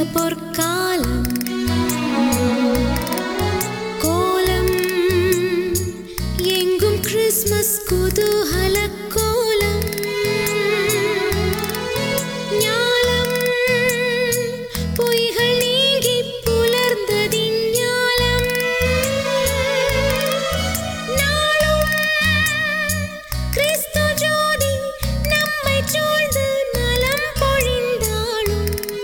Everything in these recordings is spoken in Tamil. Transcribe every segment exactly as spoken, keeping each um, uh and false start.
பொற்காலம் கோலம் எங்கும் கிறிஸ்மஸ் குதூகல கோலம் ஞாலம் பொய்கள் நீங்கி புலர்ந்ததின் ஞாலம் நாளும் கிறிஸ்து ஜோதி நம்மை சூழ்ந்து நலம் பொழிந்தாலும்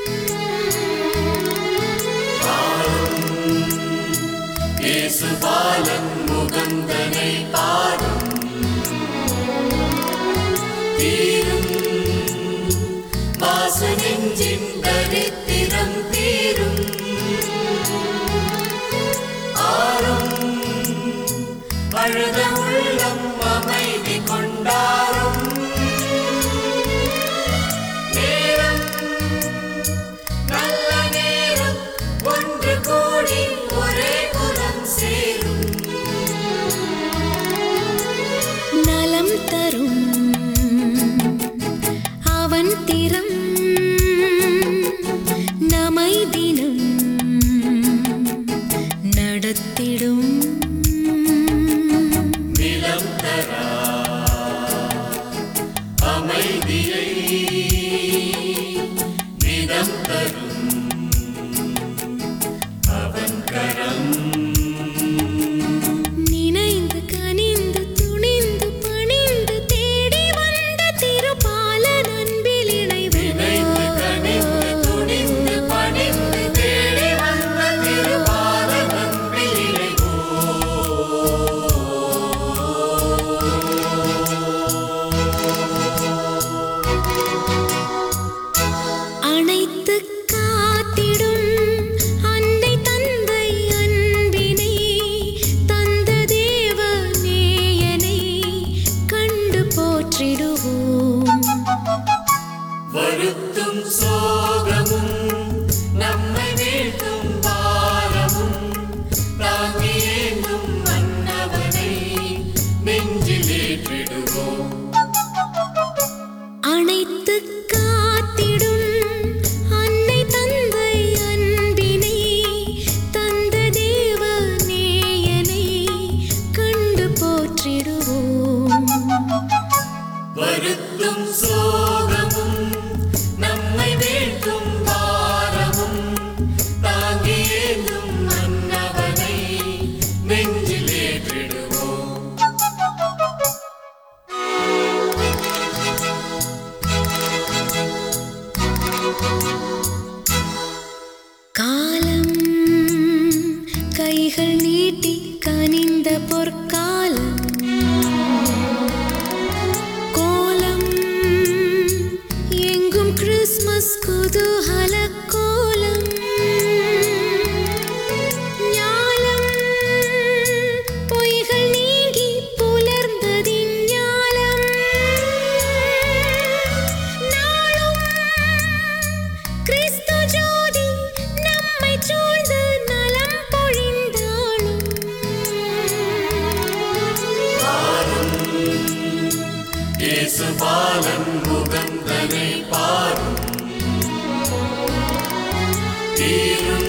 இயேசு பாலன் முகந்தனை பாடும் தீரும் மாசு நெஞ்சின் தரித்திரம் தீரும் ஆறும் அழுத உள்ளம் அமைதி கொண்டாரும் நேரம் நல்ல நேரம் ஒன்று கூடி ஒரே குலம் சேரும் நலம் தரும் அவன் திறம் நம்மை தினம் நடத்திடும் நிலம் தரா அமைதியை நிதம் தரும் அவன் கரம் நினைந்து கனிந்து துணிந்து பணிந்து தேடி வந்த திருப்பாலன் அன்பில் நினைந்து இணைவோம் கனிந்து துணிந்து பணிந்து தேடி வந்த திருபாலன் அன்பில் இணைவோம். அணைத்து காத்திடும் அன்னை தந்தை அன்பினை தந்த தேவ நேயனை கண்டு போற்றிடுவோம் வருத்தும் சோகமும் நம்மை வீழ்த்தும் பாரமும் தாங்கி ஏந்தும் மன்னவனை நெஞ்சில் ஏற்றிடுவோம். அணைத்து காத்திடும் அன்னை தந்தை அன்பினை தந்த தேவ நேயனை கண்டு போற்றிடுவோம் வருத்தும் சோகமும் நம்மை வீழ்த்தும் பாரமும் தாங்கி ஏந்தும் மன்னவனை நெஞ்சில் ஏற்றிடுவோம். காலம் கைகள் நீட்டி கனிந்த பொற்காலம் கோலம் எங்கும் கிறிஸ்மஸ் குதூகல கோலம் ஞாலம் பொய்கள் நீங்கி புலர்ந்ததின் ஞாலம் நாளும் கிறிஸ்து ஜோதி நம்மை சூழ்ந்து நலம் பொழிந்தாலும் இயேசு பாலன் முகந்தனை பாடும் தீரும்